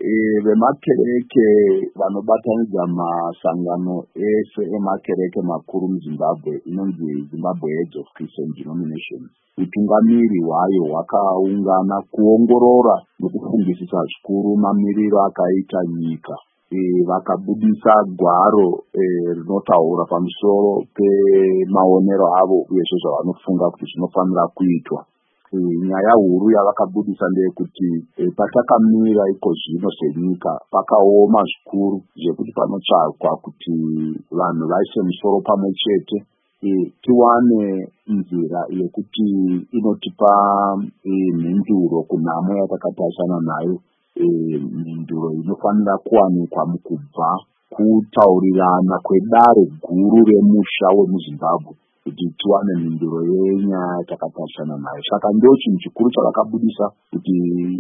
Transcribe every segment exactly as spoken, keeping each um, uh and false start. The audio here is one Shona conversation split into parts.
vemakereke vanobatanidza masangano ese emakereke makuru muZimbabwe inonzi Zimbabwe Heads of Christian Denominations. Utungamiri hwayo hwakaungana kuongorora nekufungisisa zvikuru mamiriro akaita nyika. E, vakabudisa gwaro e, rinotaura pamusoro pemaonero avo uye zvezvavanofunga kuti zvinofanira kuitwa. E, nyaya huru yavakabudisa ndeyekuti e, patakamira iko zvino senyika pakaoma zvikuru zvekuti panotsvakwa kuti vanhu vaise musoro pamwe chete e, tiwane nzira yekuti inotipa e, mhinduro kunhamo yatakatarisana nayo. Mhinduro inofanira kuwanikwa mukubva kutaurirana kwedare guru remusha wemuZimbabwe kuti tiwane mhinduro yenyaya yatakatarisana nayo. Saka ndio chinhu chikuru chavakabudisa kuti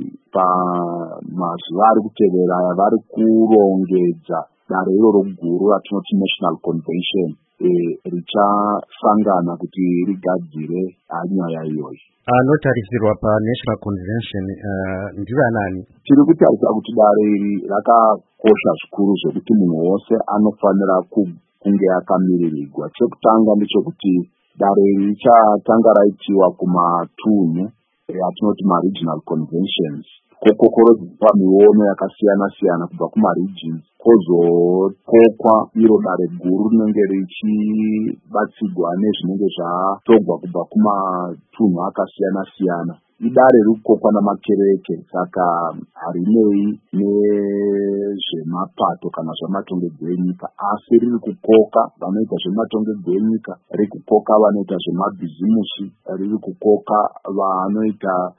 pamazuva ari kutevera aya vari kurongedza dare iroro guru ratinoti National Convention e, richasangana kuti rigadzire nyaya iyoyi. Anotarisirwa paNational Convention uh, ndivanani? Tiri kutarisa kuti dare iri rakakosha zvikuru zvekuti munhu wose anofanira kunge akamiririgwa. Chekutanga ndechekuti dare iri richatanga raitiwa kumatunhu atinoti maregional conventions, kokokorodzwa miono yakasiyana siyana kubva kumaregions, kozokokwa iro dare guru rinenge richibatsigwa nezvinenge zvatogwa kubva kumatunhu akasiyana siyana. Idare riri kukokwa namakereke, saka harinei nezvemapato kana zvamatongedzwe enyika, asi riri kukoka vanoita zvematongedzwe enyika, riri kukoka vanoita zvemabhizimusi, riri kukoka vanoita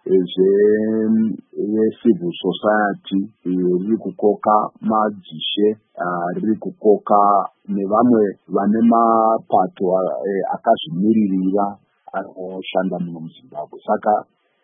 zve-civil society, riri kukoka madzishe, riri kukoka nevamwe vane mapato akazvimiririra anoshanda muno muZimbabwe. Saka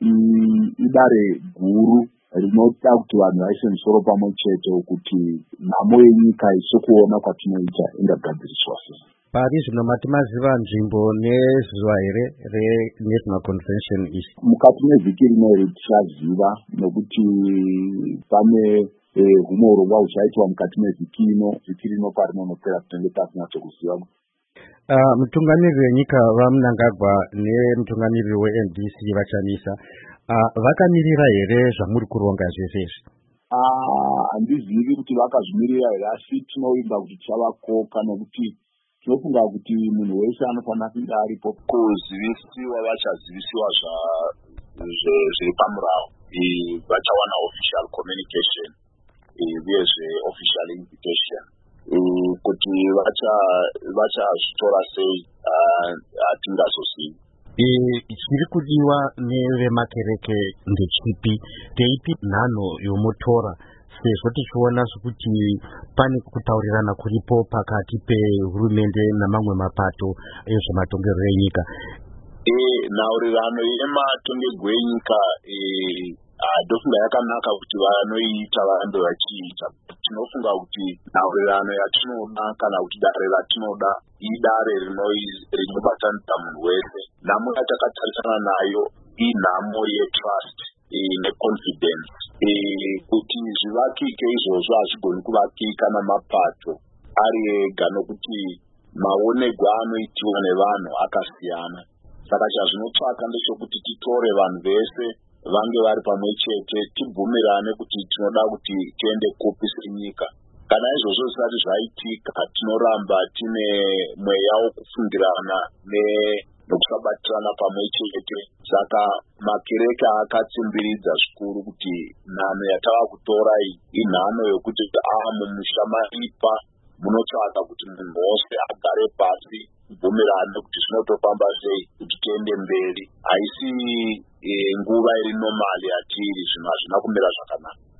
idare guru rinoda kuti vanhu vaise musoro pamwe chete kuti nhamo yenyika isikuona kwatinoita ingagadziriswa sei. Pari zvino matimaziva nzvimbo nezuva here reNational Convention isi? Mukati mevhiki rineri tichaziva nokuti pane humwe urongwa huchaitwa mukati mevhiki ino. Vhiki rino parinonopera tinenge tasinatsokuziva. Uh, mutungamiriri wenyika vaMnangagwa nemutungamiriri weN D C vachanisa uh, vakamirira here zvamuri kuronga zvesezvi? Handizivi uh, kuti vakazvimirira here, asi tinoimba kuti tichavakoka nokuti tinofunga kuti munhu wese anofanira kunge aripo kuzivisiwa, vachazivisiwa zviri pamurao, vachawana official communication uyezve official invitation kuti vachazvitora sei hatingazozivi. Chiri kudiwa nevemakereke ndechipi? Teipi nhano yomotora sezvo tichiona sokuti pane kutaurirana kuripo pakati pehurumende namamwe mapato ezvematongerwo enyika? Nhaurirano yematongerwo enyika ndofunga yakanaka kuti vanoiita varambe vachiita. Tinofunga kuti nhaurirano yatinoda kana kuti dare ratinoda idare rinobatanidza munhu wese. Nhamo yatakatarisana nayo inhamo yetrust neconfidence. Kuti zvivakike izvozvo hazvigoni kuvakika namapato ari ega nokuti maonegwa anoitiwa nevanhu akasiyana. Saka chazvinotsvaka ndechekuti titore vanhu vese vange vari pamwe chete, tibvumirane kuti tinoda kuti tiende kupi senyika. Kana izvozvo zvisati zvaitika, tinoramba tine mweya wokufungirana nokusabatirana pamwe chete. Saka makereke akatsimbiridza zvikuru kuti nhano yatava kutora iyi inhano yokuti mumusha maipa munotsvaka kuti munhu wose agare pasi, bvumirane kuti zvinotofamba sei kuti tiende mberi. Haisi nguva iri normali yatiri, zvinhu hazvina kumira zvakanaka.